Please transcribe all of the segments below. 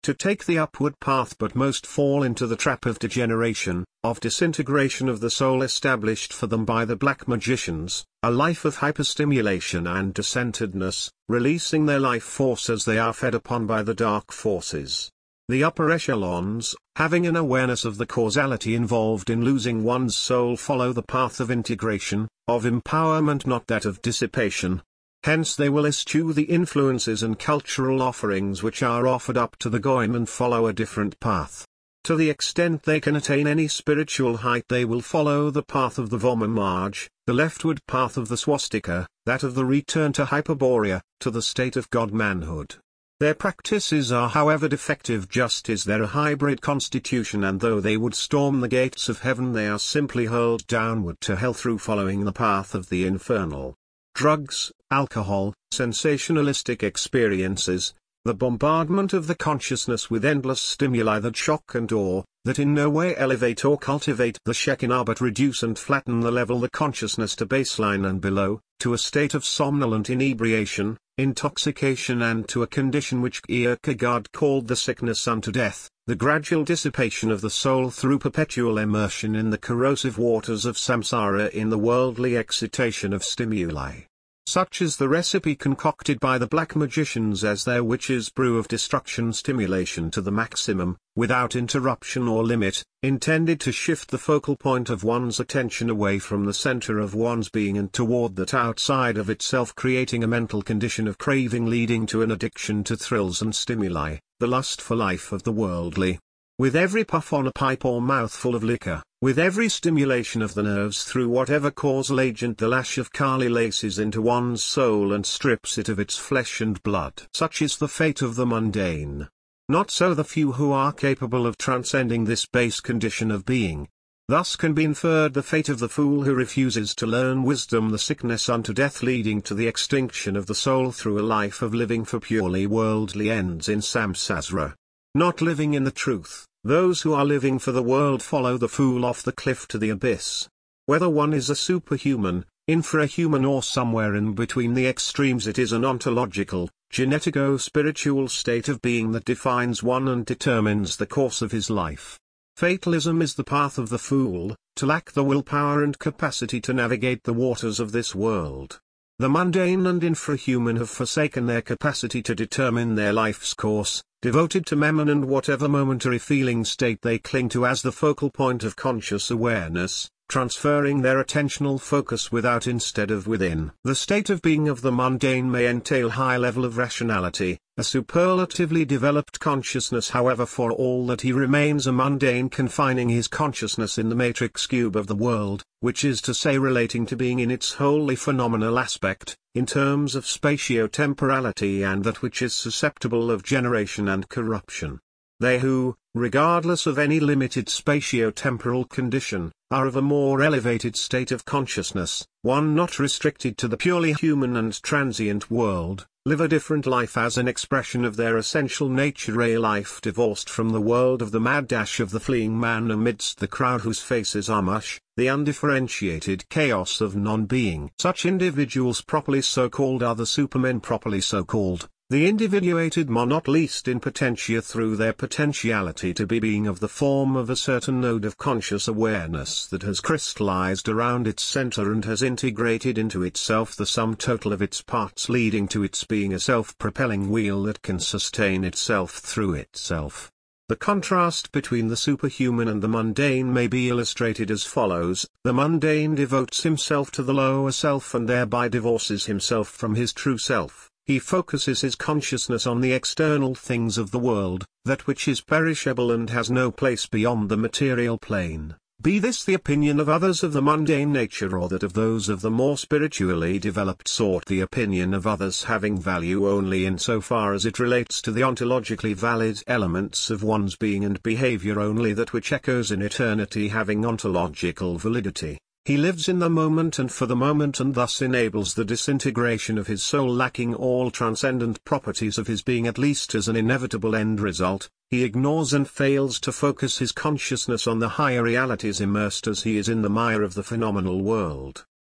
to take the upward path, but most fall into the trap of degeneration, of disintegration of the soul established for them by the black magicians, a life of hyperstimulation and decentredness, releasing their life force as they are fed upon by the dark forces. The upper echelons, having an awareness of the causality involved in losing one's soul, follow the path of integration, of empowerment, not that of dissipation. Hence they will eschew the influences and cultural offerings which are offered up to the goyim and follow a different path. To the extent they can attain any spiritual height, they will follow the path of the Voma Marg, the leftward path of the swastika, that of the return to Hyperborea, to the state of God-manhood. Their practices are however defective, just as they're a hybrid constitution, and though they would storm the gates of heaven, they are simply hurled downward to hell through following the path of the infernal. Drugs, alcohol, sensationalistic experiences, the bombardment of the consciousness with endless stimuli that shock and awe, that in no way elevate or cultivate the Shekinah but reduce and flatten the level consciousness to baseline and below, to a state of somnolent inebriation, intoxication, and to a condition which Kierkegaard called the sickness unto death, the gradual dissipation of the soul through perpetual immersion in the corrosive waters of samsara, in the worldly excitation of stimuli. Such is the recipe concocted by the black magicians as their witches brew of destruction, stimulation to the maximum, without interruption or limit, intended to shift the focal point of one's attention away from the center of one's being and toward that outside of itself, creating a mental condition of craving leading to an addiction to thrills and stimuli, the lust for life of the worldly. With every puff on a pipe or mouthful of liquor, with every stimulation of the nerves through whatever causal agent the lash of Kali laces into one's soul and strips it of its flesh and blood. Such is the fate of the mundane. Not so the few who are capable of transcending this base condition of being. Thus can be inferred the fate of the fool who refuses to learn wisdom, the sickness unto death leading to the extinction of the soul through a life of living for purely worldly ends in samsara. Not living in the truth. Those who are living for the world follow the fool off the cliff to the abyss. Whether one is a superhuman, infrahuman, or somewhere in between the extremes, it is an ontological, genetico-spiritual state of being that defines one and determines the course of his life. Fatalism is the path of the fool, to lack the willpower and capacity to navigate the waters of this world. The mundane and infrahuman have forsaken their capacity to determine their life's course, devoted to mammon and whatever momentary feeling state they cling to as the focal point of conscious awareness, transferring their attentional focus without instead of within. The state of being of the mundane may entail high level of rationality, a superlatively developed consciousness, however, for all that he remains a mundane, confining his consciousness in the matrix cube of the world, which is to say relating to being in its wholly phenomenal aspect, in terms of spatio-temporality, and that which is susceptible of generation and corruption. They who, regardless of any limited spatio-temporal condition, are of a more elevated state of consciousness, one not restricted to the purely human and transient world, live a different life as an expression of their essential nature, a life divorced from the world of the mad dash of the fleeing man amidst the crowd whose faces are mush, the undifferentiated chaos of non-being. Such individuals properly so-called are the supermen properly so-called. The individuated mon, not least in potentia through their potentiality to be being of the form of a certain node of conscious awareness that has crystallized around its center and has integrated into itself the sum total of its parts, leading to its being a self-propelling wheel that can sustain itself through itself. The contrast between the superhuman and the mundane may be illustrated as follows. The mundane devotes himself to the lower self and thereby divorces himself from his true self. He focuses his consciousness on the external things of the world, that which is perishable and has no place beyond the material plane. Be this the opinion of others of the mundane nature or that of those of the more spiritually developed sort, the opinion of others having value only in so far as it relates to the ontologically valid elements of one's being, and behavior only that which echoes in eternity having ontological validity. He lives in the moment and for the moment, and thus enables the disintegration of his soul, lacking all transcendent properties of his being, at least as an inevitable end result. He ignores and fails to focus his consciousness on the higher realities, immersed as he is in the mire of the phenomenal world.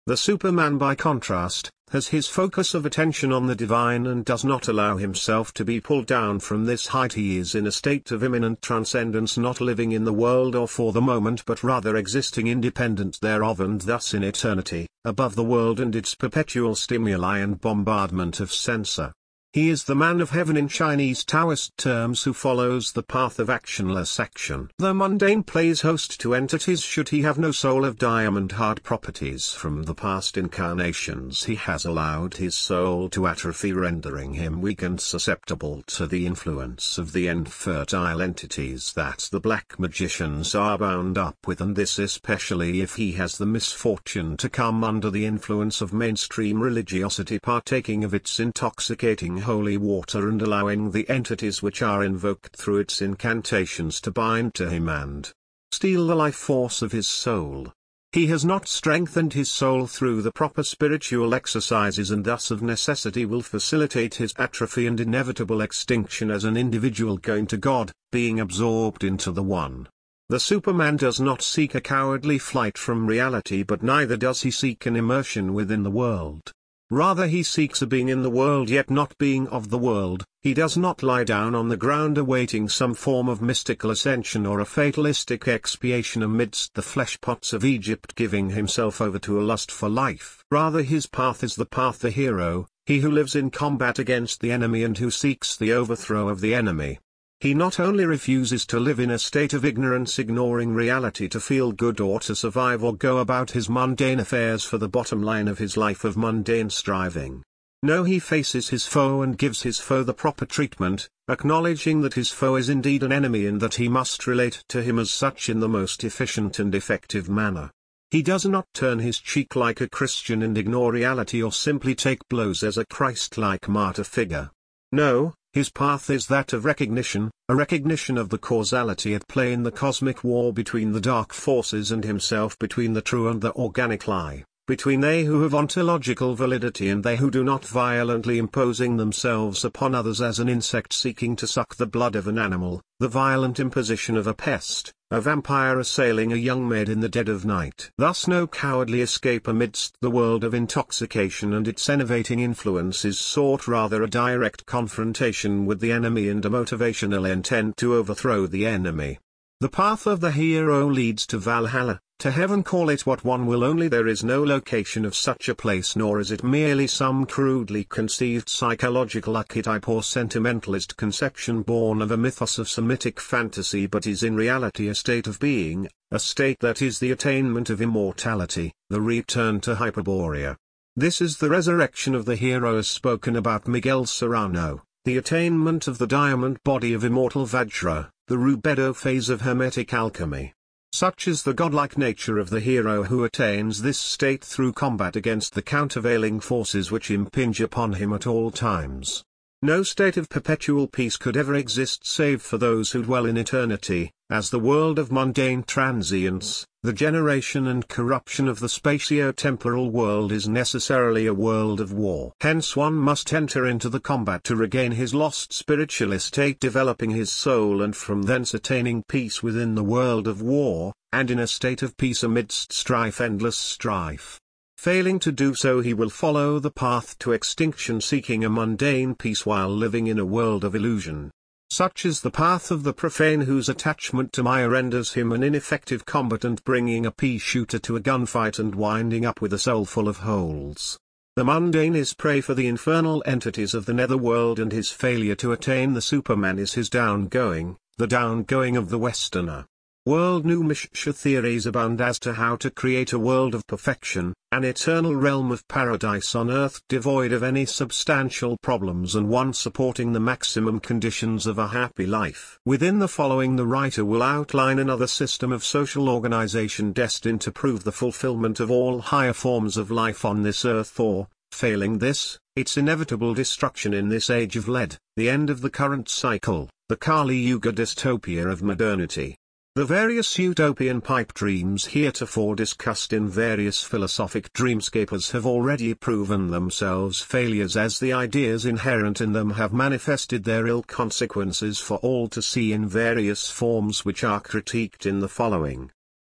The Superman, by contrast, has his focus of attention on the divine and does not allow himself to be pulled down from this height. He is in a state of immanent transcendence, not living in the world or for the moment but rather existing independent thereof and thus in eternity, above the world and its perpetual stimuli and bombardment of censor. He is the man of heaven in Chinese Taoist terms who follows the path of actionless action. The mundane plays host to entities should he have no soul of diamond-hard properties. From the past incarnations he has allowed his soul to atrophy, rendering him weak and susceptible to the influence of the infertile entities that the black magicians are bound up with, and this especially if he has the misfortune to come under the influence of mainstream religiosity, partaking of its intoxicating holy water and allowing the entities which are invoked through its incantations to bind to him and steal the life force of his soul. He has not strengthened his soul through the proper spiritual exercises and thus of necessity will facilitate his atrophy and inevitable extinction as an individual going to God, being absorbed into the One. The Superman does not seek a cowardly flight from reality, but neither does he seek an immersion within the world. Rather he seeks a being in the world yet not being of the world. He does not lie down on the ground awaiting some form of mystical ascension or a fatalistic expiation amidst the fleshpots of Egypt, giving himself over to a lust for life. Rather his path is the path the hero, he who lives in combat against the enemy and who seeks the overthrow of the enemy. He not only refuses to live in a state of ignorance, ignoring reality to feel good or to survive or go about his mundane affairs for the bottom line of his life of mundane striving. No, he faces his foe and gives his foe the proper treatment, acknowledging that his foe is indeed an enemy and that he must relate to him as such in the most efficient and effective manner. He does not turn his cheek like a Christian and ignore reality or simply take blows as a Christ-like martyr figure. No, his path is that of recognition, a recognition of the causality at play in the cosmic war between the dark forces and himself, between the true and the organic lie, between they who have ontological validity and they who do not, violently imposing themselves upon others as an insect seeking to suck the blood of an animal, the violent imposition of a pest, a vampire assailing a young maid in the dead of night. Thus no cowardly escape amidst the world of intoxication and its enervating influence is sought, rather a direct confrontation with the enemy and a motivational intent to overthrow the enemy. The path of the hero leads to Valhalla, to heaven, call it what one will, only there is no location of such a place, nor is it merely some crudely conceived psychological archetype or sentimentalist conception born of a mythos of Semitic fantasy, but is in reality a state of being, a state that is the attainment of immortality, the return to Hyperborea. This is the resurrection of the hero as spoken about Miguel Serrano, the attainment of the diamond body of immortal Vajra, the rubedo phase of Hermetic alchemy. Such is the godlike nature of the hero who attains this state through combat against the countervailing forces which impinge upon him at all times. No state of perpetual peace could ever exist save for those who dwell in eternity, as the world of mundane transience, the generation and corruption of the spatio-temporal world is necessarily a world of war. Hence one must enter into the combat to regain his lost spiritual estate, developing his soul and from thence attaining peace within the world of war, and in a state of peace amidst strife, endless strife. Failing to do so, he will follow the path to extinction, seeking a mundane peace while living in a world of illusion. Such is the path of the profane whose attachment to Maya renders him an ineffective combatant, bringing a pea shooter to a gunfight and winding up with a soul full of holes. The mundane is prey for the infernal entities of the netherworld, and his failure to attain the Superman is his downgoing, the downgoing of the Westerner. World New Mishra theories abound as to how to create a world of perfection, an eternal realm of paradise on earth devoid of any substantial problems and one supporting the maximum conditions of a happy life. Within the following the writer will outline another system of social organization destined to prove the fulfillment of all higher forms of life on this earth, or, failing this, its inevitable destruction in this age of lead, the end of the current cycle, the Kali Yuga dystopia of modernity. The various utopian pipe dreams heretofore discussed in various philosophic dreamscapers have already proven themselves failures, as the ideas inherent in them have manifested their ill consequences for all to see in various forms, which are critiqued in the following.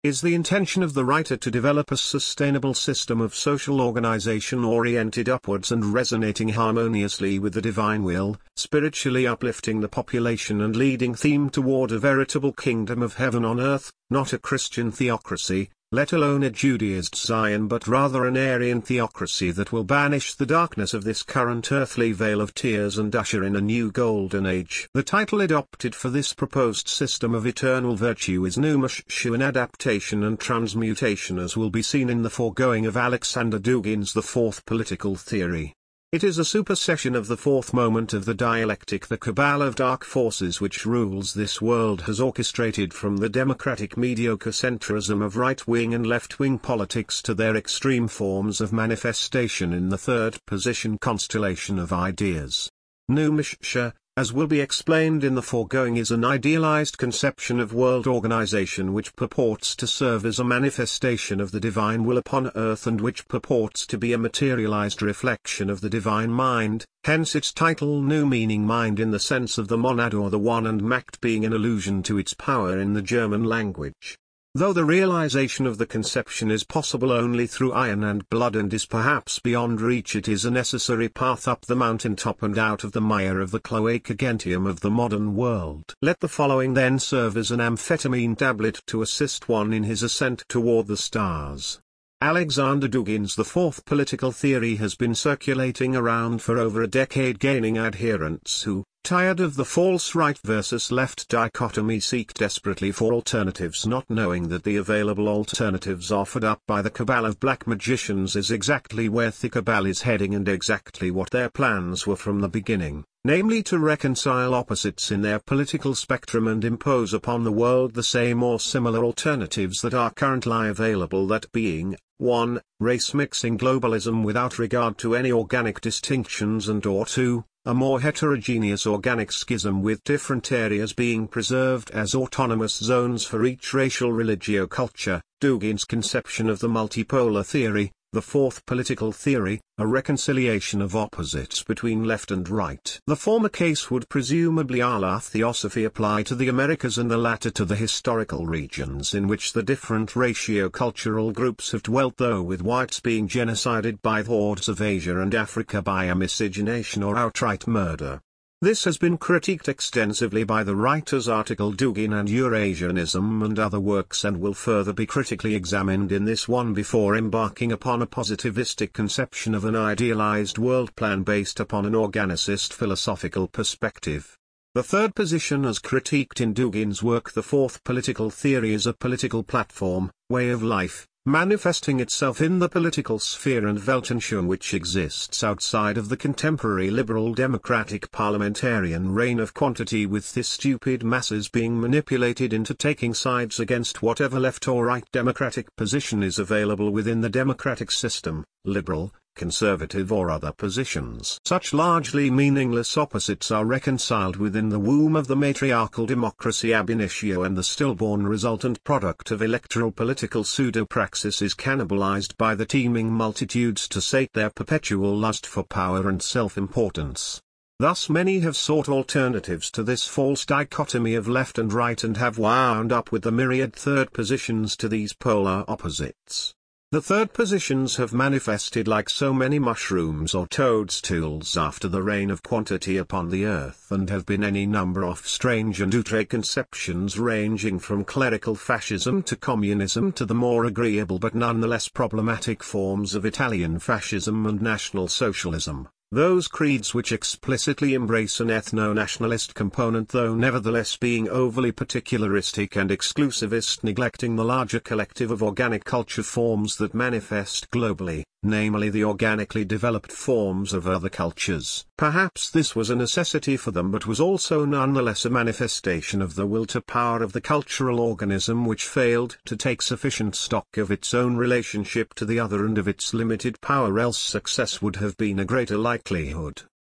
Is the intention of the writer to develop a sustainable system of social organization oriented upwards and resonating harmoniously with the divine will, spiritually uplifting the population and leading them toward a veritable kingdom of heaven on earth, not a Christian theocracy, let alone a Judaized Zion, but rather an Aryan theocracy that will banish the darkness of this current earthly vale of tears and usher in a new golden age? The title adopted for this proposed system of eternal virtue is Pneumashu, an adaptation and transmutation, as will be seen in the foregoing of Alexander Dugin's The Fourth Political Theory. It is a supersession of the fourth moment of the dialectic, the cabal of dark forces which rules this world has orchestrated from the democratic mediocre centrism of right-wing and left-wing politics to their extreme forms of manifestation in the third position constellation of ideas. Pneumashu, as will be explained in the foregoing, is an idealized conception of world organization which purports to serve as a manifestation of the divine will upon earth and which purports to be a materialized reflection of the divine mind, hence its title New, meaning mind in the sense of the monad or the one, and Macht being an allusion to its power in the German language. Though the realization of the conception is possible only through iron and blood and is perhaps beyond reach, it is a necessary path up the mountaintop and out of the mire of the cloaca gentium of the modern world. Let the following then serve as an amphetamine tablet to assist one in his ascent toward the stars. Alexander Dugin's The Fourth Political Theory has been circulating around for over a decade, gaining adherents who, tired of the false right versus left dichotomy, seek desperately for alternatives, not knowing that the available alternatives offered up by the cabal of black magicians is exactly where the cabal is heading and exactly what their plans were from the beginning, namely to reconcile opposites in their political spectrum and impose upon the world the same or similar alternatives that are currently available, that being 1. Race-mixing globalism without regard to any organic distinctions, and or 2. A more heterogeneous organic schism with different areas being preserved as autonomous zones for each racial religio-culture. Dugin's conception of the multipolar theory, the fourth political theory, a reconciliation of opposites between left and right. The former case would presumably a la theosophy apply to the Americas, and the latter to the historical regions in which the different ratio-cultural groups have dwelt, though with whites being genocided by the hordes of Asia and Africa by a miscegenation or outright murder. This has been critiqued extensively by the writer's article Dugin and Eurasianism and other works, and will further be critically examined in this one before embarking upon a positivistic conception of an idealized world plan based upon an organicist philosophical perspective. The third position, as critiqued in Dugin's work The Fourth Political Theory, is a political platform, way of life, manifesting itself in the political sphere and Weltanschauung which exists outside of the contemporary liberal democratic parliamentarian reign of quantity, with the stupid masses being manipulated into taking sides against whatever left or right democratic position is available within the democratic system, liberal, conservative or other positions. Such largely meaningless opposites are reconciled within the womb of the matriarchal democracy ab initio, and the stillborn resultant product of electoral political pseudopraxis is cannibalized by the teeming multitudes to sate their perpetual lust for power and self-importance. Thus many have sought alternatives to this false dichotomy of left and right, and have wound up with the myriad third positions to these polar opposites. The third positions have manifested like so many mushrooms or toadstools after the reign of quantity upon the earth, and have been any number of strange and outre conceptions, ranging from clerical fascism to communism to the more agreeable but nonetheless problematic forms of Italian fascism and National Socialism. Those creeds which explicitly embrace an ethno-nationalist component, though nevertheless being overly particularistic and exclusivist, neglecting the larger collective of organic culture forms that manifest globally, namely the organically developed forms of other cultures. Perhaps this was a necessity for them, but was also nonetheless a manifestation of the will to power of the cultural organism, which failed to take sufficient stock of its own relationship to the other and of its limited power, else success would have been a greater likelihood.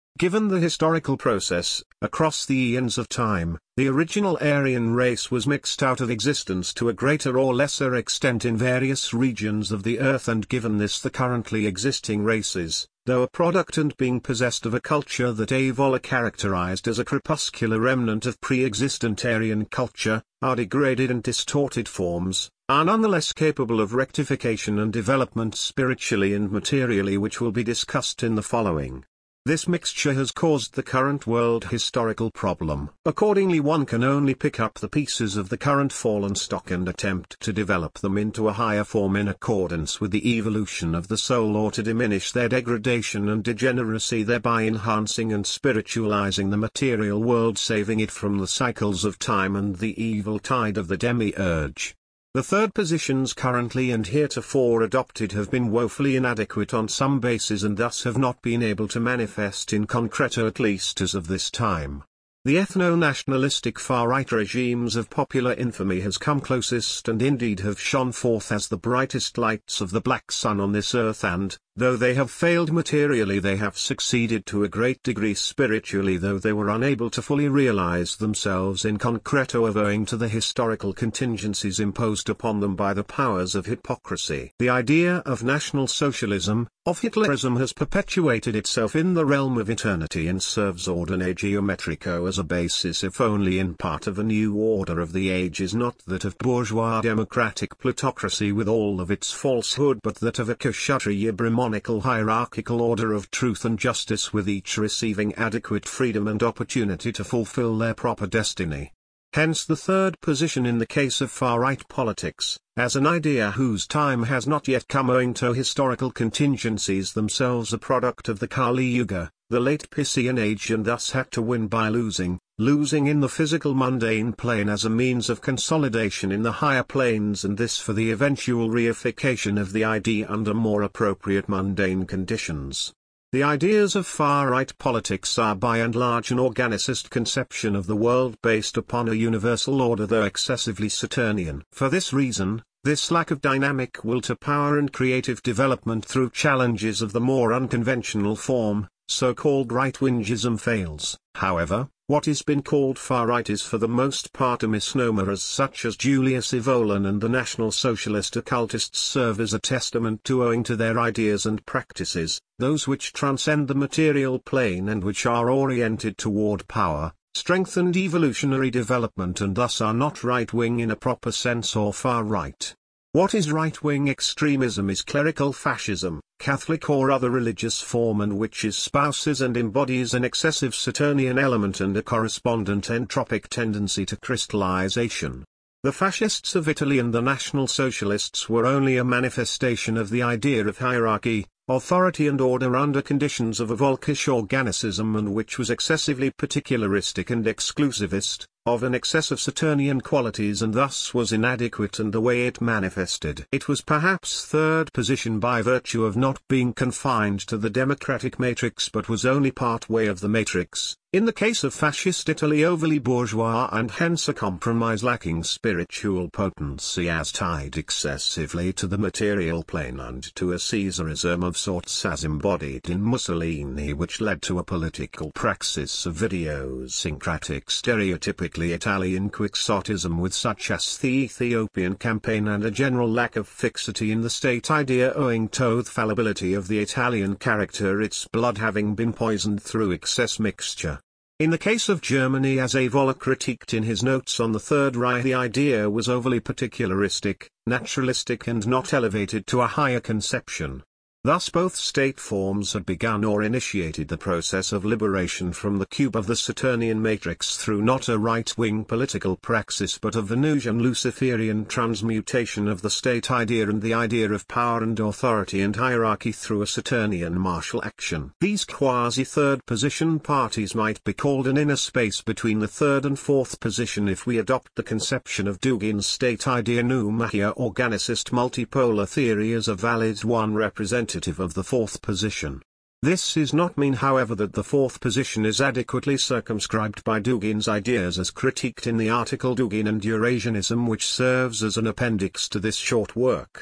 Given the historical process, across the eons of time, the original Aryan race was mixed out of existence to a greater or lesser extent in various regions of the earth, and given this the currently existing races, though a product and being possessed of a culture that Evola characterized as a crepuscular remnant of pre-existent Aryan culture, are degraded and distorted forms, are nonetheless capable of rectification and development spiritually and materially, which will be discussed in the following. This mixture has caused the current world historical problem. Accordingly, one can only pick up the pieces of the current fallen stock and attempt to develop them into a higher form in accordance with the evolution of the soul, or to diminish their degradation and degeneracy, thereby enhancing and spiritualizing the material world, saving it from the cycles of time and the evil tide of the demiurge. The third positions currently and heretofore adopted have been woefully inadequate on some bases, and thus have not been able to manifest in concreto, at least as of this time. The ethno-nationalistic far-right regimes of popular infamy has come closest, and indeed have shone forth as the brightest lights of the black sun on this earth, and, though they have failed materially, they have succeeded to a great degree spiritually, though they were unable to fully realize themselves in concreto owing to the historical contingencies imposed upon them by the powers of hypocrisy. The idea of National Socialism, of Hitlerism, has perpetuated itself in the realm of eternity and serves Ordine Geometrico as a basis, if only in part, of a new order of the ages, not that of bourgeois democratic plutocracy with all of its falsehood, but that of a Kshatriya Brahmanical hierarchical order of truth and justice, with each receiving adequate freedom and opportunity to fulfill their proper destiny. Hence the third position in the case of far-right politics, as an idea whose time has not yet come owing to historical contingencies themselves a product of the Kali Yuga, the late Piscean age, and thus had to win by losing in the physical mundane plane as a means of consolidation in the higher planes, and this for the eventual reification of the idea under more appropriate mundane conditions. The ideas of far-right politics are by and large an organicist conception of the world based upon a universal order, though excessively Saturnian. For this reason, this lack of dynamic will to power and creative development through challenges of the more unconventional form, so-called right-wingism, fails. However, what has been called far-right is for the most part a misnomer, as such as Julius Evolan and the National Socialist occultists serve as a testament to, owing to their ideas and practices, those which transcend the material plane and which are oriented toward power, strength and evolutionary development, and thus are not right-wing in a proper sense or far-right. What is right-wing extremism is clerical fascism, Catholic or other religious form, and which espouses and embodies an excessive Saturnian element and a correspondent entropic tendency to crystallization. The fascists of Italy and the National Socialists were only a manifestation of the idea of hierarchy, authority and order under conditions of a Volkish organicism, and which was excessively particularistic and exclusivist, of an excess of Saturnian qualities, and thus was inadequate in the way it manifested. It was perhaps third position by virtue of not being confined to the democratic matrix, but was only part way of the matrix, in the case of fascist Italy overly bourgeois, and hence a compromise lacking spiritual potency, as tied excessively to the material plane and to a Caesarism of sorts as embodied in Mussolini, which led to a political praxis of idiosyncratic stereotypically Italian quixotism, with such as the Ethiopian campaign, and a general lack of fixity in the state idea owing to the fallibility of the Italian character, its blood having been poisoned through excess mixture. In the case of Germany, as Evola critiqued in his notes on the Third Reich, the idea was overly particularistic, naturalistic, and not elevated to a higher conception. Thus both state forms had begun or initiated the process of liberation from the cube of the Saturnian matrix through not a right-wing political praxis, but a Venusian Luciferian transmutation of the state idea and the idea of power and authority and hierarchy through a Saturnian martial action. These quasi-third position parties might be called an inner space between the third and fourth position if we adopt the conception of Dugin's state idea Pneumachia organicist multipolar theory as a valid one representative of the fourth position. This does not mean, however, that the fourth position is adequately circumscribed by Dugin's ideas as critiqued in the article Dugin and Eurasianism, which serves as an appendix to this short work.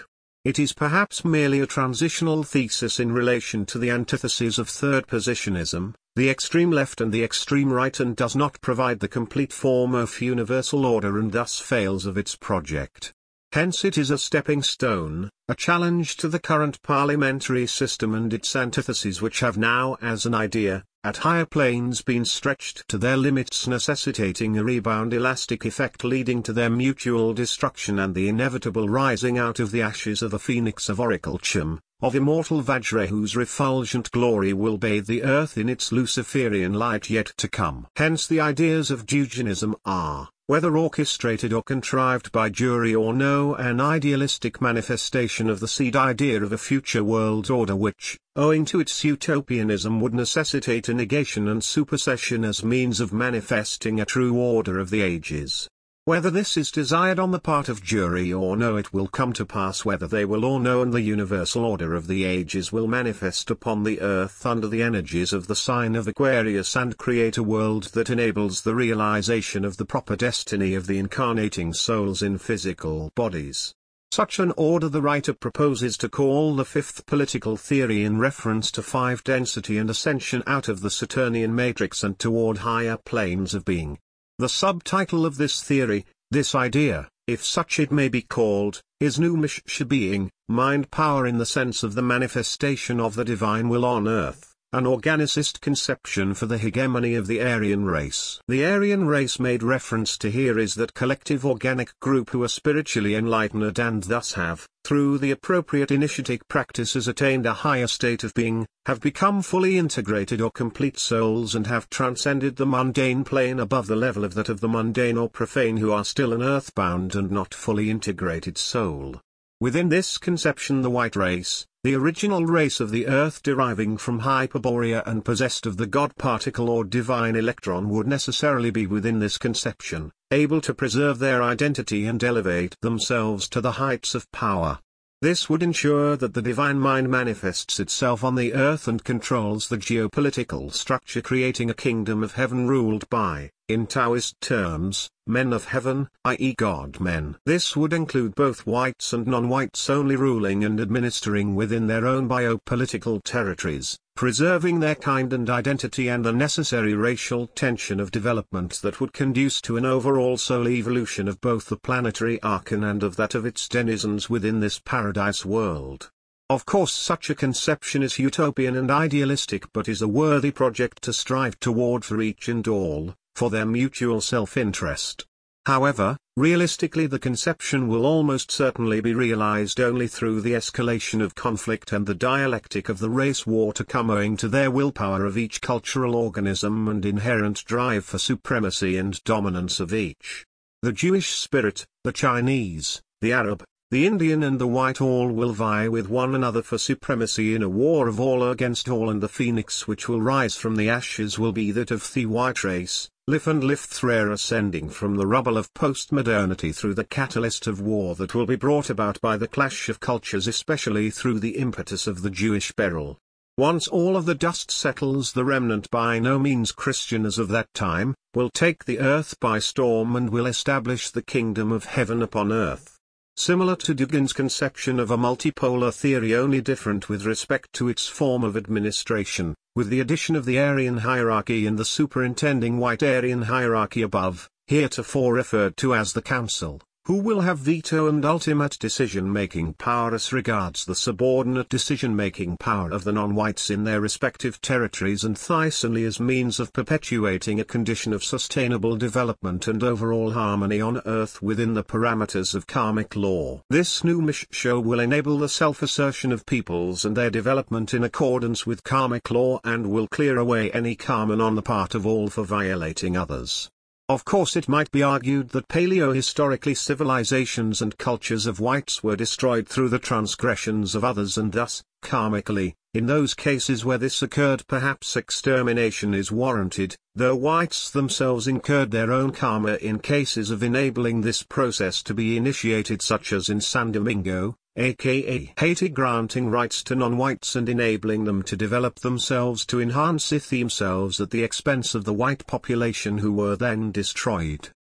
It is perhaps merely a transitional thesis in relation to the antitheses of third positionism, the extreme left and the extreme right, and does not provide the complete form of universal order and thus fails of its project. Hence it is a stepping stone, a challenge to the current parliamentary system and its antitheses, which have now as an idea, at higher planes, been stretched to their limits, necessitating a rebound elastic effect leading to their mutual destruction and the inevitable rising out of the ashes of a phoenix of Orichalcum, of immortal Vajra, whose refulgent glory will bathe the earth in its Luciferian light yet to come. Hence the ideas of Eugenism are, whether orchestrated or contrived by jury or no, an idealistic manifestation of the seed idea of a future world order which, owing to its utopianism, would necessitate a negation and supersession as means of manifesting a true order of the ages. Whether this is desired on the part of jury or no, it will come to pass whether they will or no, and the universal order of the ages will manifest upon the earth under the energies of the sign of Aquarius and create a world that enables the realization of the proper destiny of the incarnating souls in physical bodies. Such an order the writer proposes to call the fifth political theory, in reference to five density and ascension out of the Saturnian matrix and toward higher planes of being. The subtitle of this theory, this idea, if such it may be called, is Pneumatische being, mind power in the sense of the manifestation of the divine will on earth, an organicist conception for the hegemony of the Aryan race. The Aryan race made reference to here is that collective organic group who are spiritually enlightened and thus have, through the appropriate initiatic practices, attained a higher state of being, have become fully integrated or complete souls, and have transcended the mundane plane above the level of that of the mundane or profane who are still an earthbound and not fully integrated soul. Within this conception the white race, the original race of the earth deriving from Hyperborea and possessed of the God particle or divine electron, would necessarily be within this conception, able to preserve their identity and elevate themselves to the heights of power. This would ensure that the divine mind manifests itself on the earth and controls the geopolitical structure, creating a kingdom of heaven ruled by, in Taoist terms, men of heaven, i.e. God-men. This would include both whites and non-whites only ruling and administering within their own biopolitical territories, preserving their kind and identity, and the necessary racial tension of development that would conduce to an overall soul evolution of both the planetary archon and of that of its denizens within this paradise world. Of course such a conception is utopian and idealistic, but is a worthy project to strive toward for each and all, for their mutual self-interest. However, realistically the conception will almost certainly be realized only through the escalation of conflict and the dialectic of the race war to come, owing to their willpower of each cultural organism and inherent drive for supremacy and dominance of each. The Jewish spirit, the Chinese, the Arab, the Indian and the white all will vie with one another for supremacy in a war of all against all, and the phoenix which will rise from the ashes will be that of the white race, Lif and Lifthrer, ascending from the rubble of post-modernity through the catalyst of war that will be brought about by the clash of cultures, especially through the impetus of the Jewish peril. Once all of the dust settles, the remnant, by no means Christian as of that time, will take the earth by storm and will establish the kingdom of heaven upon earth. Similar to Dugin's conception of a multipolar theory, only different with respect to its form of administration, with the addition of the Aryan hierarchy and the superintending white Aryan hierarchy above, heretofore referred to as the Council, who will have veto and ultimate decision-making power as regards the subordinate decision-making power of the non-whites in their respective territories, and thrice only as means of perpetuating a condition of sustainable development and overall harmony on earth within the parameters of karmic law. This Pneumatische will enable the self-assertion of peoples and their development in accordance with karmic law, and will clear away any karma on the part of all for violating others. Of course it might be argued that paleo-historically civilizations and cultures of whites were destroyed through the transgressions of others, and thus, karmically, in those cases where this occurred perhaps extermination is warranted, though whites themselves incurred their own karma in cases of enabling this process to be initiated, such as in San Domingo, aka Haiti, granting rights to non-whites and enabling them to develop themselves to enhance themselves at the expense of the white population who were then destroyed.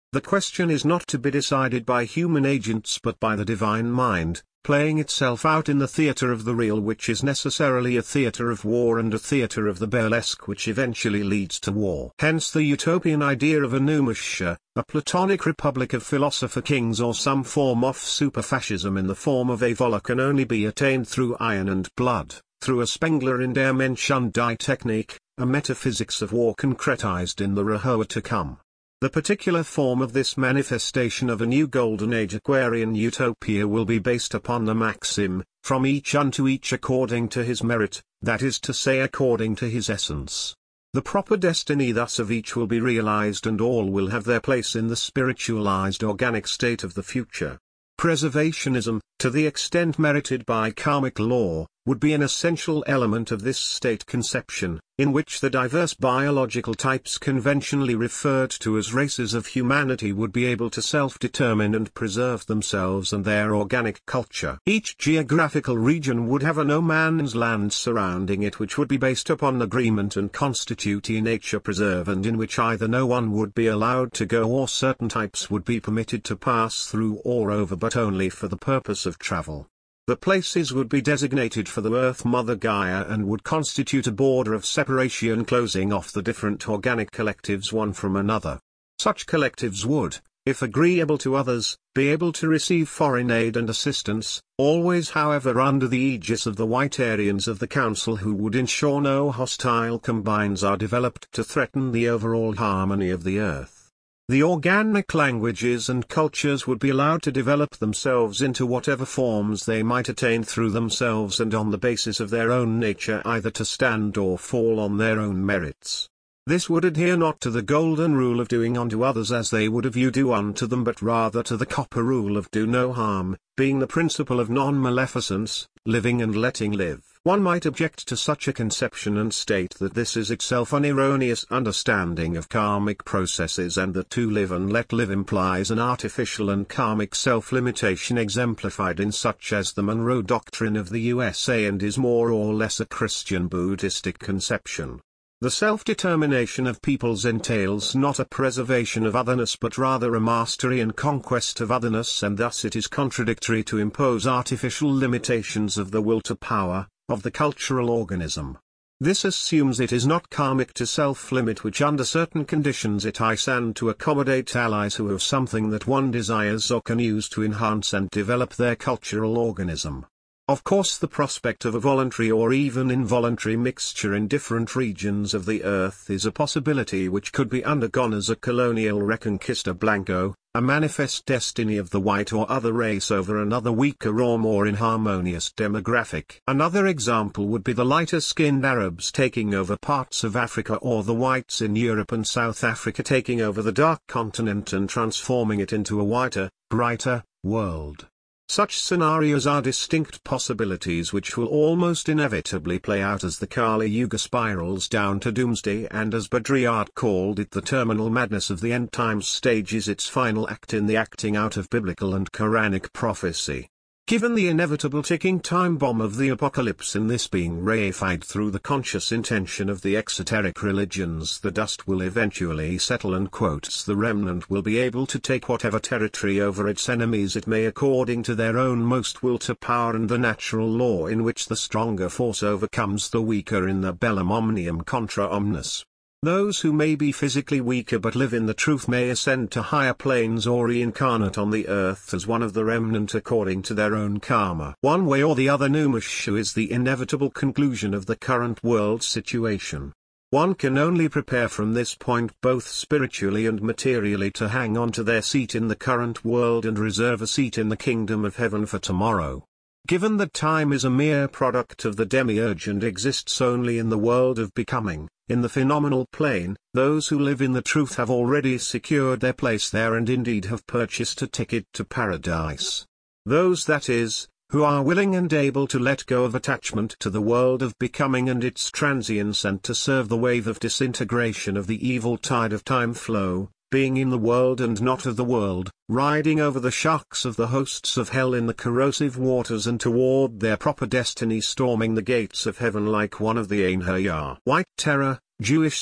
The question is not to be decided by human agents but by the divine mind, playing itself out in the theatre of the real, which is necessarily a theatre of war and a theatre of the burlesque which eventually leads to war. Hence the utopian idea of a Pneumatia, a Platonic republic of philosopher kings, or some form of super-fascism in the form of Avola, can only be attained through iron and blood, through a Spengler in der Mensch und die Technik, a metaphysics of war concretized in the Rehoa to come. The particular form of this manifestation of a new Golden Age Aquarian utopia will be based upon the maxim, from each unto each according to his merit, that is to say according to his essence. The proper destiny thus of each will be realized, and all will have their place in the spiritualized organic state of the future. Preservationism, to the extent merited by karmic law, would be an essential element of this state conception, in which the diverse biological types conventionally referred to as races of humanity would be able to self-determine and preserve themselves and their organic culture. Each geographical region would have a no-man's land surrounding it, which would be based upon agreement and constitute a nature preserve, and in which either no one would be allowed to go or certain types would be permitted to pass through or over, but only for the purpose of travel. The places would be designated for the Earth Mother Gaia and would constitute a border of separation closing off the different organic collectives one from another. Such collectives would, if agreeable to others, be able to receive foreign aid and assistance, always however under the aegis of the White Aryans of the Council, who would ensure no hostile combines are developed to threaten the overall harmony of the Earth. The organic languages and cultures would be allowed to develop themselves into whatever forms they might attain through themselves and on the basis of their own nature, either to stand or fall on their own merits. This would adhere not to the golden rule of doing unto others as they would have you do unto them, but rather to the copper rule of do no harm, being the principle of non-maleficence, living and letting live. One might object to such a conception and state that this is itself an erroneous understanding of karmic processes, and that to live and let live implies an artificial and karmic self-limitation exemplified in such as the Monroe Doctrine of the USA, and is more or less a Christian Buddhistic conception. The self-determination of peoples entails not a preservation of otherness but rather a mastery and conquest of otherness, and thus it is contradictory to impose artificial limitations of the will to power, of the cultural organism. This assumes it is not karmic to self-limit, which under certain conditions it is, and to accommodate allies who have something that one desires or can use to enhance and develop their cultural organism. Of course, the prospect of a voluntary or even involuntary mixture in different regions of the Earth is a possibility which could be undergone as a colonial reconquista blanco, a manifest destiny of the white or other race over another weaker or more inharmonious demographic. Another example would be the lighter-skinned Arabs taking over parts of Africa, or the whites in Europe and South Africa taking over the dark continent and transforming it into a whiter, brighter world. Such scenarios are distinct possibilities which will almost inevitably play out as the Kali Yuga spirals down to doomsday, and as Baudrillard called it, the terminal madness of the end times stage is its final act in the acting out of biblical and Quranic prophecy. Given the inevitable ticking time bomb of the apocalypse in this being reified through the conscious intention of the exoteric religions, the dust will eventually settle, and quotes the remnant will be able to take whatever territory over its enemies it may according to their own most will to power and the natural law in which the stronger force overcomes the weaker in the bellum omnium contra omnes. Those who may be physically weaker but live in the truth may ascend to higher planes or reincarnate on the earth as one of the remnant according to their own karma. One way or the other, Numashu is the inevitable conclusion of the current world situation. One can only prepare from this point both spiritually and materially to hang on to their seat in the current world and reserve a seat in the kingdom of heaven for tomorrow. Given that time is a mere product of the demiurge and exists only in the world of becoming, in the phenomenal plane, those who live in the truth have already secured their place there and indeed have purchased a ticket to paradise. Those, that is, who are willing and able to let go of attachment to the world of becoming and its transience, and to serve the wave of disintegration of the evil tide of time flow, being in the world and not of the world, riding over the sharks of the hosts of hell in the corrosive waters and toward their proper destiny, storming the gates of heaven like one of the Ein Hayah. White terror, Jewish sep,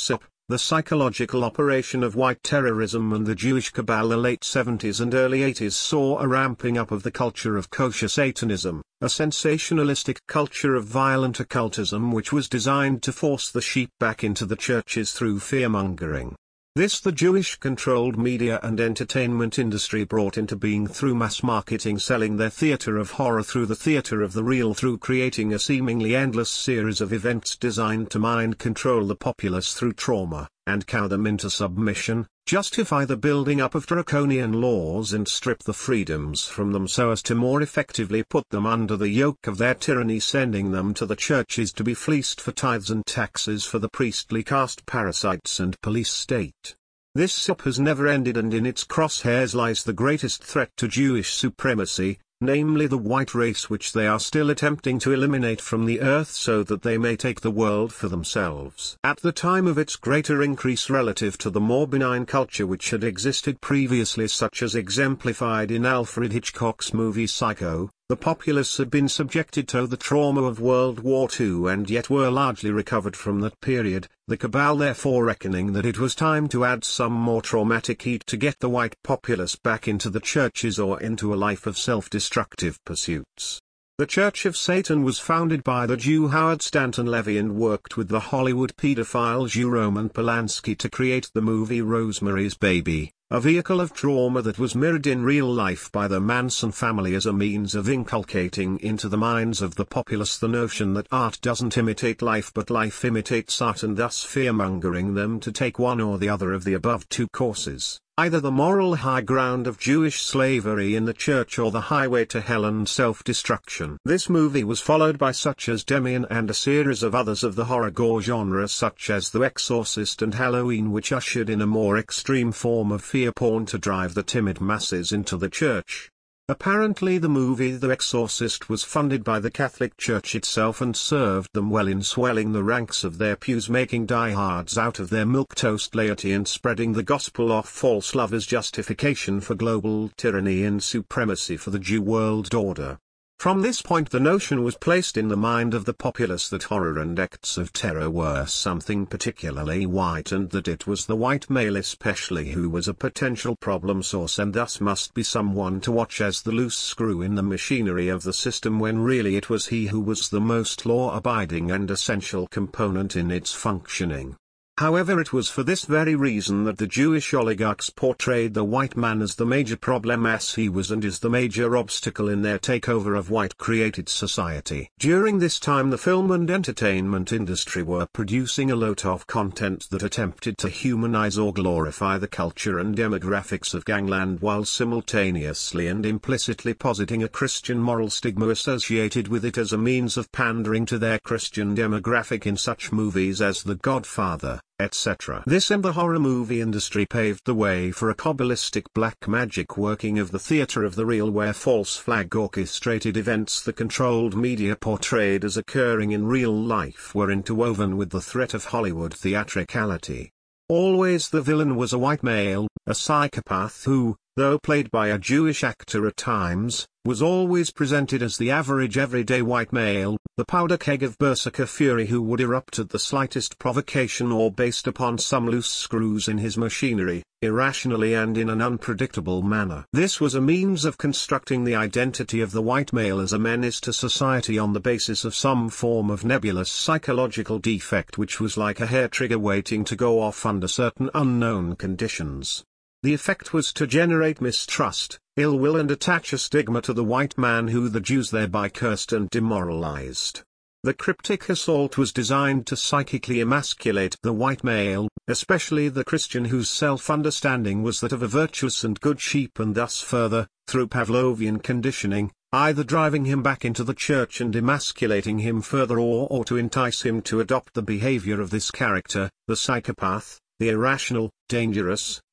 The psychological operation of white terrorism and the Jewish cabal. The late 70s and early 80s saw a ramping up of the culture of kosher Satanism, a sensationalistic culture of violent occultism which was designed to force the sheep back into the churches through fear-mongering. This the Jewish-controlled media and entertainment industry brought into being through mass marketing, selling their theater of horror through the theater of the real, through creating a seemingly endless series of events designed to mind control the populace through trauma, and cow them into submission, justify the building up of draconian laws and strip the freedoms from them so as to more effectively put them under the yoke of their tyranny, sending them to the churches to be fleeced for tithes and taxes for the priestly caste parasites and police state. This SIP has never ended, and in its crosshairs lies the greatest threat to Jewish supremacy, namely the white race, which they are still attempting to eliminate from the earth so that they may take the world for themselves. At the time of its greater increase relative to the more benign culture which had existed previously, such as exemplified in Alfred Hitchcock's movie Psycho, the populace had been subjected to the trauma of World War II and yet were largely recovered from that period, the cabal therefore reckoning that it was time to add some more traumatic heat to get the white populace back into the churches or into a life of self-destructive pursuits. The Church of Satan was founded by the Jew Howard Stanton Levy and worked with the Hollywood pedophile Jew Roman Polanski to create the movie Rosemary's Baby, a vehicle of trauma that was mirrored in real life by the Manson family as a means of inculcating into the minds of the populace the notion that art doesn't imitate life but life imitates art, and thus fearmongering them to take one or the other of the above two courses, either the moral high ground of Jewish slavery in the church or the highway to hell and self-destruction. This movie was followed by such as Demian and a series of others of the horror gore genre such as The Exorcist and Halloween, which ushered in a more extreme form of fear porn to drive the timid masses into the church. Apparently the movie The Exorcist was funded by the Catholic Church itself and served them well in swelling the ranks of their pews, making diehards out of their milquetoast laity and spreading the gospel of false love as justification for global tyranny and supremacy for the Jew world order. From this point the notion was placed in the mind of the populace that horror and acts of terror were something particularly white, and that it was the white male especially who was a potential problem source and thus must be someone to watch as the loose screw in the machinery of the system, when really it was he who was the most law-abiding and essential component in its functioning. However, it was for this very reason that the Jewish oligarchs portrayed the white man as the major problem, as he was and is the major obstacle in their takeover of white-created society. During this time the film and entertainment industry were producing a lot of content that attempted to humanize or glorify the culture and demographics of gangland, while simultaneously and implicitly positing a Christian moral stigma associated with it as a means of pandering to their Christian demographic in such movies as The Godfather, etc. This and the horror movie industry paved the way for a Kabbalistic black magic working of the theater of the real, where false flag orchestrated events the controlled media portrayed as occurring in real life were interwoven with the threat of Hollywood theatricality. Always the villain was a white male, a psychopath who, though played by a Jewish actor at times, was always presented as the average everyday white male, the powder keg of berserker fury who would erupt at the slightest provocation or based upon some loose screws in his machinery, irrationally and in an unpredictable manner. This was a means of constructing the identity of the white male as a menace to society on the basis of some form of nebulous psychological defect which was like a hair trigger waiting to go off under certain unknown conditions. The effect was to generate mistrust, ill will, and attach a stigma to the white man who the Jews thereby cursed and demoralized. The cryptic assault was designed to psychically emasculate the white male, especially the Christian whose self-understanding was that of a virtuous and good sheep, and thus further, through Pavlovian conditioning, either driving him back into the church and emasculating him further, or to entice him to adopt the behavior of this character, the psychopath, the irrational, dangerous,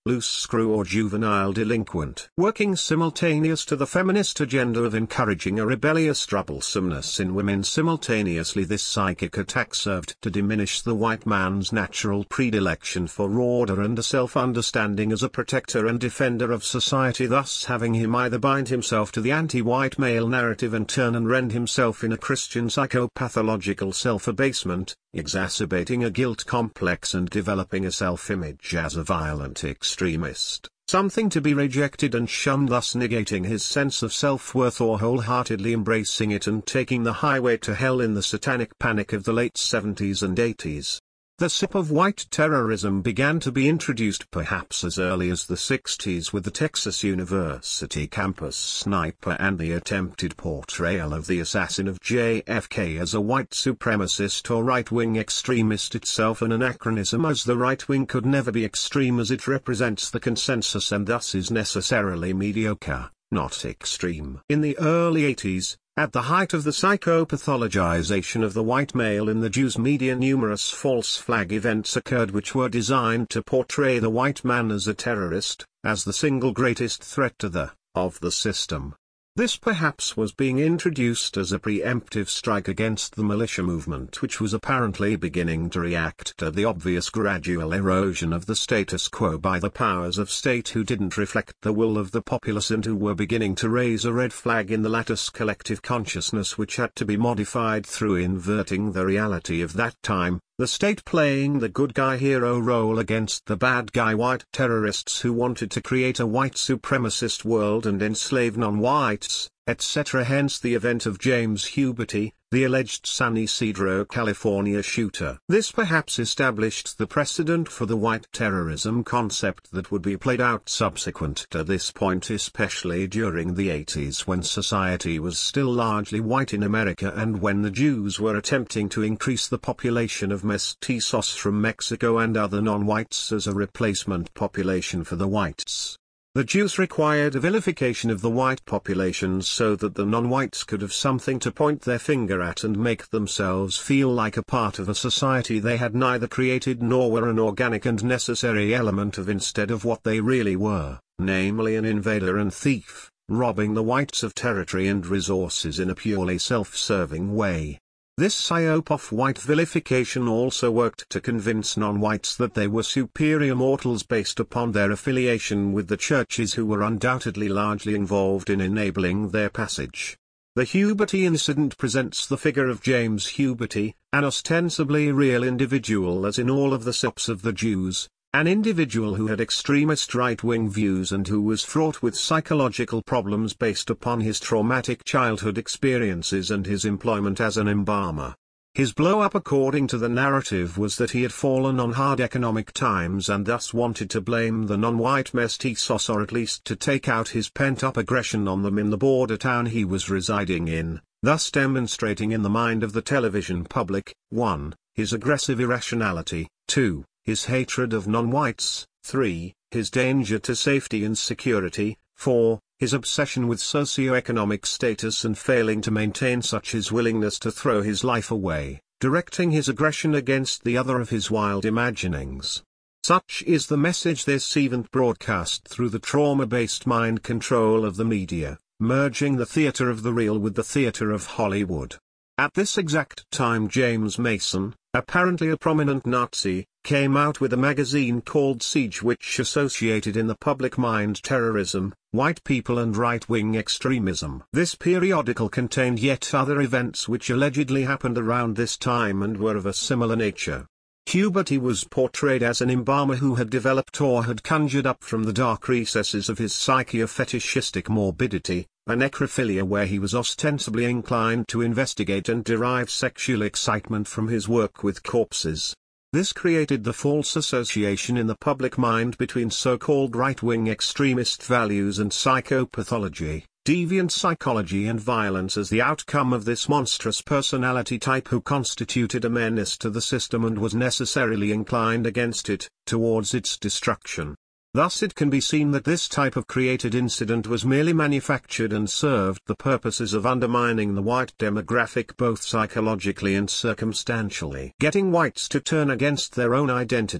loose screw or juvenile delinquent. Working simultaneous to the feminist agenda of encouraging a rebellious troublesomeness in women, simultaneously this psychic attack served to diminish the white man's natural predilection for order and a self-understanding as a protector and defender of society, thus having him either bind himself to the anti-white male narrative and turn and rend himself in a Christian psychopathological self-abasement, exacerbating a guilt complex and developing a self-image as a violent extremist, something to be rejected and shunned, thus negating his sense of self-worth or wholeheartedly embracing it and taking the highway to hell in the satanic panic of the late 70s and 80s. The sip of white terrorism began to be introduced perhaps as early as the 60s with the Texas University campus sniper and the attempted portrayal of the assassin of JFK as a white supremacist or right-wing extremist, itself an anachronism, as the right wing could never be extreme as it represents the consensus and thus is necessarily mediocre, not extreme. In the early 80s, at the height of the psychopathologization of the white male in the Jews media, numerous false flag events occurred which were designed to portray the white man as a terrorist, as the single greatest threat to the system. This perhaps was being introduced as a preemptive strike against the militia movement, which was apparently beginning to react to the obvious gradual erosion of the status quo by the powers of state who didn't reflect the will of the populace and who were beginning to raise a red flag in the latter's collective consciousness, which had to be modified through inverting the reality of that time, the state playing the good guy hero role against the bad guy white terrorists who wanted to create a white supremacist world and enslave non-whites, etc. Hence the event of James Huberty, the alleged San Ysidro, California shooter. This perhaps established the precedent for the white terrorism concept that would be played out subsequent to this point, especially during the 80s when society was still largely white in America and when the Jews were attempting to increase the population of mestizos from Mexico and other non-whites as a replacement population for the whites. The Jews required a vilification of the white populations so that the non-whites could have something to point their finger at and make themselves feel like a part of a society they had neither created nor were an organic and necessary element of, instead of what they really were, namely an invader and thief, robbing the whites of territory and resources in a purely self-serving way. This psyop of white vilification also worked to convince non-whites that they were superior mortals based upon their affiliation with the churches, who were undoubtedly largely involved in enabling their passage. The Huberty incident presents the figure of James Huberty, an ostensibly real individual as in all of the SIPs of the Jews, an individual who had extremist right-wing views and who was fraught with psychological problems based upon his traumatic childhood experiences and his employment as an embalmer. His blow-up, according to the narrative, was that he had fallen on hard economic times and thus wanted to blame the non-white mestizos, or at least to take out his pent-up aggression on them in the border town he was residing in, thus demonstrating in the mind of the television public, 1. His aggressive irrationality, 2. His hatred of non-whites, 3. His danger to safety and security, 4. His obsession with socio-economic status and failing to maintain such his willingness to throw his life away, directing his aggression against the other of his wild imaginings. Such is the message this event broadcast through the trauma-based mind control of the media, merging the theater of the real with the theater of Hollywood. At this exact time James Mason, apparently a prominent Nazi, came out with a magazine called Siege, which associated in the public mind terrorism, white people and right-wing extremism. This periodical contained yet other events which allegedly happened around this time and were of a similar nature. Huberty was portrayed as an embalmer who had developed or had conjured up from the dark recesses of his psyche a fetishistic morbidity, a necrophilia where he was ostensibly inclined to investigate and derive sexual excitement from his work with corpses. This created the false association in the public mind between so-called right-wing extremist values and psychopathology, deviant psychology and violence as the outcome of this monstrous personality type who constituted a menace to the system and was necessarily inclined against it, towards its destruction. Thus it can be seen that this type of created incident was merely manufactured and served the purposes of undermining the white demographic both psychologically and circumstantially. Getting whites to turn against their own identity,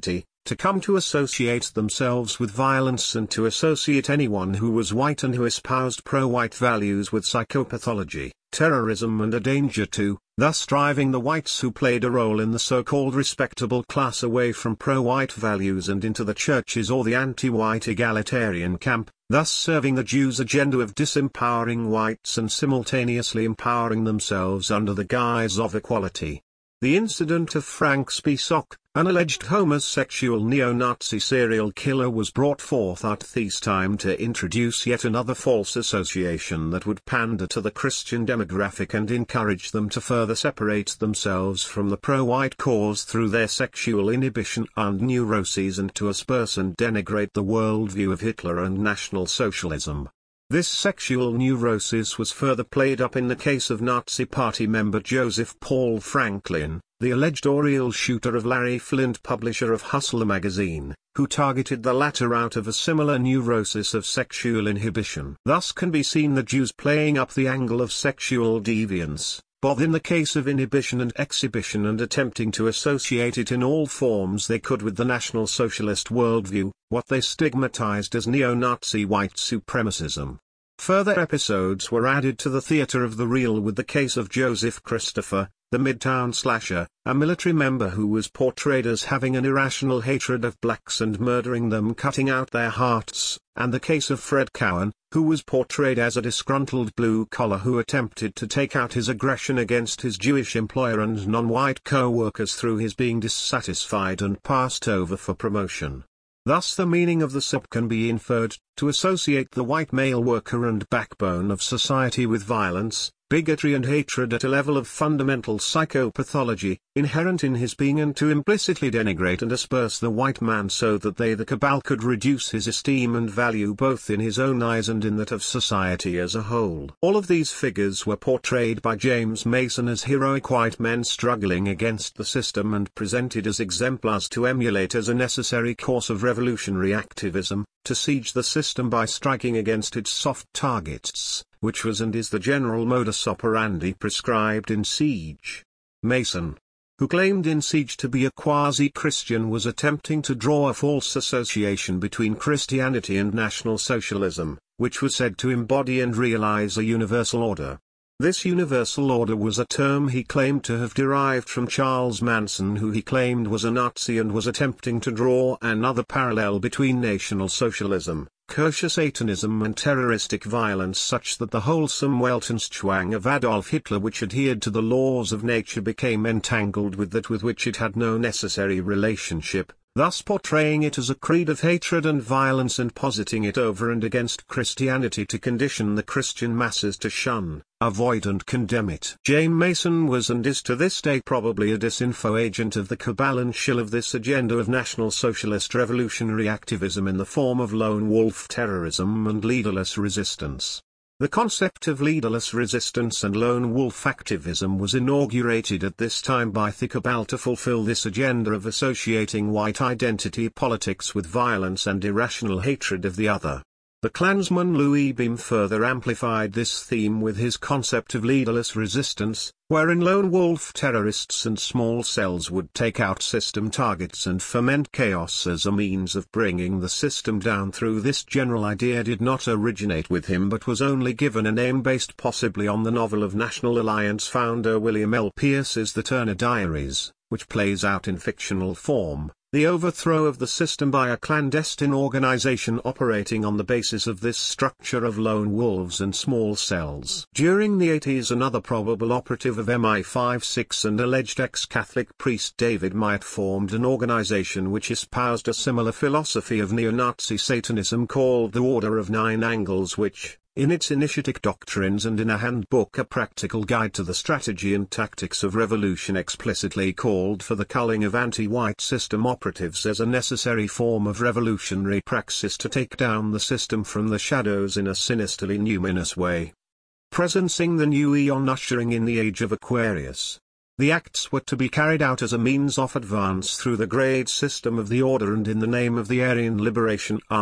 to come to associate themselves with violence and to associate anyone who was white and who espoused pro-white values with psychopathology, terrorism and a danger to, thus driving the whites who played a role in the so-called respectable class away from pro-white values and into the churches or the anti-white egalitarian camp, thus serving the Jews' agenda of disempowering whites and simultaneously empowering themselves under the guise of equality. The incident of Frank Spisak, an alleged homosexual neo-Nazi serial killer, was brought forth at this time to introduce yet another false association that would pander to the Christian demographic and encourage them to further separate themselves from the pro-white cause through their sexual inhibition and neuroses, and to asperse and denigrate the worldview of Hitler and National Socialism. This sexual neurosis was further played up in the case of Nazi Party member Joseph Paul Franklin, the alleged Oriel shooter of Larry Flynt, publisher of Hustler magazine, who targeted the latter out of a similar neurosis of sexual inhibition. Thus can be seen the Jews playing up the angle of sexual deviance, both in the case of inhibition and exhibition, and attempting to associate it in all forms they could with the National Socialist worldview, what they stigmatized as neo-Nazi white supremacism. Further episodes were added to the theater of the real with the case of Joseph Christopher, the Midtown Slasher, a military member who was portrayed as having an irrational hatred of blacks and murdering them, cutting out their hearts, and the case of Fred Cowan, who was portrayed as a disgruntled blue-collar who attempted to take out his aggression against his Jewish employer and non-white co-workers through his being dissatisfied and passed over for promotion. Thus the meaning of the SUP can be inferred, to associate the white male worker and backbone of society with violence, bigotry and hatred at a level of fundamental psychopathology, inherent in his being, and to implicitly denigrate and asperse the white man so that they, the cabal, could reduce his esteem and value both in his own eyes and in that of society as a whole. All of these figures were portrayed by James Mason as heroic white men struggling against the system and presented as exemplars to emulate as a necessary course of revolutionary activism, to siege the system by striking against its soft targets, which was and is the general modus operandi prescribed in Siege. Mason, who claimed in Siege to be a quasi-Christian, was attempting to draw a false association between Christianity and National Socialism, which was said to embody and realize a universal order. This universal order was a term he claimed to have derived from Charles Manson, who he claimed was a Nazi, and was attempting to draw another parallel between National Socialism, kosher Satanism and terroristic violence, such that the wholesome Weltanschauung of Adolf Hitler, which adhered to the laws of nature, became entangled with that with which it had no necessary relationship, thus portraying it as a creed of hatred and violence and positing it over and against Christianity to condition the Christian masses to shun, avoid and condemn it. James Mason was and is to this day probably a disinfo agent of the cabal and shill of this agenda of National Socialist revolutionary activism in the form of lone wolf terrorism and leaderless resistance. The concept of leaderless resistance and lone wolf activism was inaugurated at this time by the cabal to fulfill this agenda of associating white identity politics with violence and irrational hatred of the other. The Klansman Louis Beam further amplified this theme with his concept of leaderless resistance, wherein lone wolf terrorists and small cells would take out system targets and foment chaos as a means of bringing the system down. Through this general idea did not originate with him, but was only given a name based possibly on the novel of National Alliance founder William L. Pierce's The Turner Diaries, which plays out in fictional form, the overthrow of the system by a clandestine organization operating on the basis of this structure of lone wolves and small cells. During the 80s, another probable operative of MI5-6 and alleged ex-Catholic priest David Myatt formed an organization which espoused a similar philosophy of neo-Nazi Satanism called the Order of Nine Angles, which, in its initiatic doctrines and in a handbook, A Practical Guide to the Strategy and Tactics of Revolution, explicitly called for the culling of anti-white system operatives as a necessary form of revolutionary praxis to take down the system from the shadows in a sinisterly numinous way. Presencing the new eon, ushering in the age of Aquarius. The acts were to be carried out as a means of advance through the grade system of the order and in the name of the Aryan Liberation Army,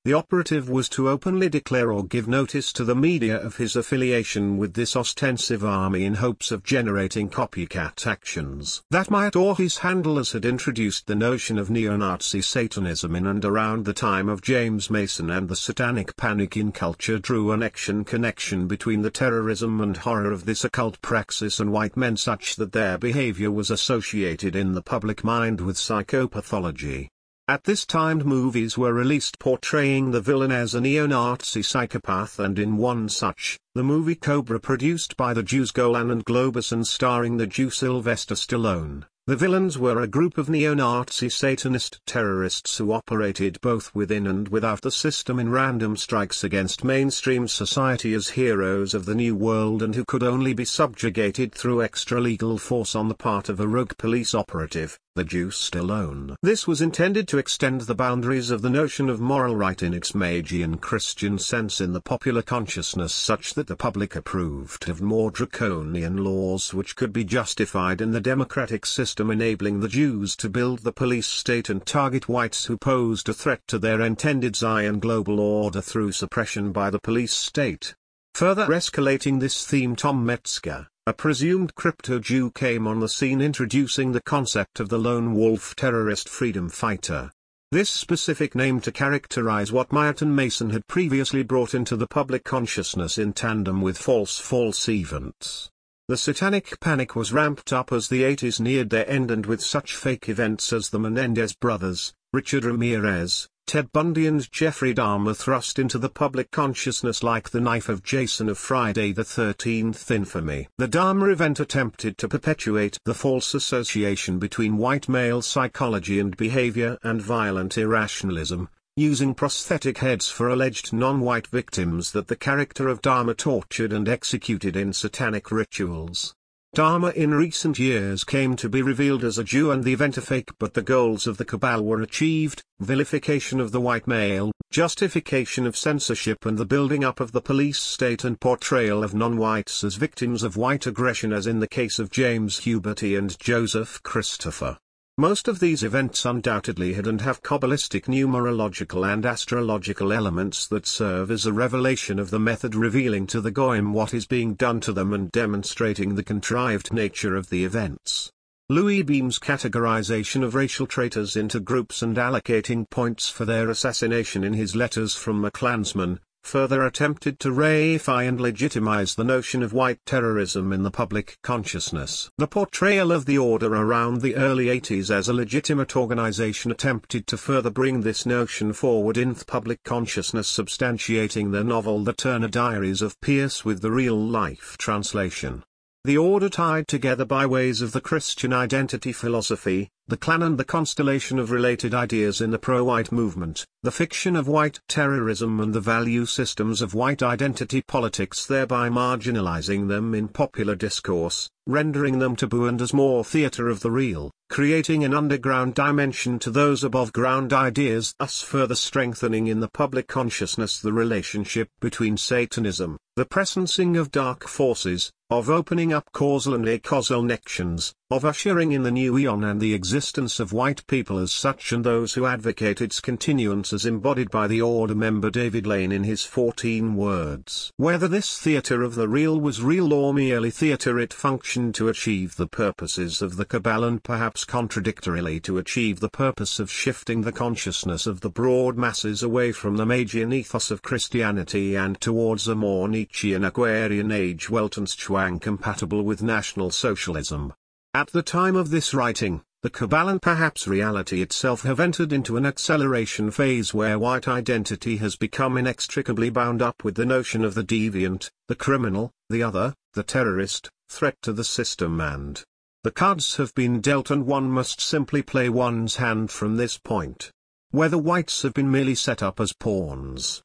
The operative was to openly declare or give notice to the media of his affiliation with this ostensive army in hopes of generating copycat actions. That Myatt or his handlers had introduced the notion of neo-Nazi Satanism in and around the time of James Mason and the satanic panic in culture drew an action connection between the terrorism and horror of this occult praxis and white men such that their behavior was associated in the public mind with psychopathology. At this time movies were released portraying the villain as a neo-Nazi psychopath, and in one such, the movie Cobra produced by the Jews Golan and Globus and starring the Jew Sylvester Stallone, the villains were a group of neo-Nazi Satanist terrorists who operated both within and without the system in random strikes against mainstream society as heroes of the New World, and who could only be subjugated through extra-legal force on the part of a rogue police operative, the Jew Stallone. This was intended to extend the boundaries of the notion of moral right in its Magian Christian sense in the popular consciousness, such that the public approved of more draconian laws which could be justified in the democratic system, enabling the Jews to build the police state and target whites who posed a threat to their intended Zion global order through suppression by the police state. Further escalating this theme, Tom Metzger, a presumed crypto-Jew, came on the scene introducing the concept of the lone wolf terrorist freedom fighter. This specific name to characterize what Myatt and Mason had previously brought into the public consciousness in tandem with false events. The satanic panic was ramped up as the 80s neared their end, and with such fake events as the Menendez brothers, Richard Ramirez, Ted Bundy and Jeffrey Dahmer thrust into the public consciousness like the knife of Jason of Friday the 13th infamy. The Dahmer event attempted to perpetuate the false association between white male psychology and behavior and violent irrationalism, using prosthetic heads for alleged non-white victims that the character of Dahmer tortured and executed in satanic rituals. Dahmer in recent years came to be revealed as a Jew and the event a fake, but the goals of the cabal were achieved: vilification of the white male, justification of censorship, and the building up of the police state and portrayal of non-whites as victims of white aggression, as in the case of James Huberty and Joseph Christopher. Most of these events undoubtedly had and have Kabbalistic numerological and astrological elements that serve as a revelation of the method, revealing to the Goyim what is being done to them and demonstrating the contrived nature of the events. Louis Beam's categorization of racial traitors into groups and allocating points for their assassination in his Letters from a Klansman further attempted to reify and legitimize the notion of white terrorism in the public consciousness. The portrayal of the Order around the early 80s as a legitimate organization attempted to further bring this notion forward in the public consciousness, substantiating the novel The Turner Diaries of Pierce with the real-life translation. The Order tied together by ways of the Christian identity philosophy, the Klan and the constellation of related ideas in the pro-white movement, the fiction of white terrorism and the value systems of white identity politics, thereby marginalizing them in popular discourse, rendering them taboo and as more theater of the real, creating an underground dimension to those above-ground ideas, thus further strengthening in the public consciousness the relationship between Satanism, the presencing of dark forces, of opening up causal and acausal connections, of ushering in the new eon and the existence of white people as such, and those who advocate its continuance as embodied by the Order member David Lane in his 14 words. Whether this theater of the real was real or merely theater, it functioned to achieve the purposes of the cabal and perhaps contradictorily to achieve the purpose of shifting the consciousness of the broad masses away from the Magian ethos of Christianity and towards a more Nietzschean Aquarian age Weltanschauung compatible with National Socialism. At the time of this writing, the cabal and perhaps reality itself have entered into an acceleration phase where white identity has become inextricably bound up with the notion of the deviant, the criminal, the other, the terrorist, threat to the system, and the cards have been dealt, and one must simply play one's hand from this point. Whether whites have been merely set up as pawns,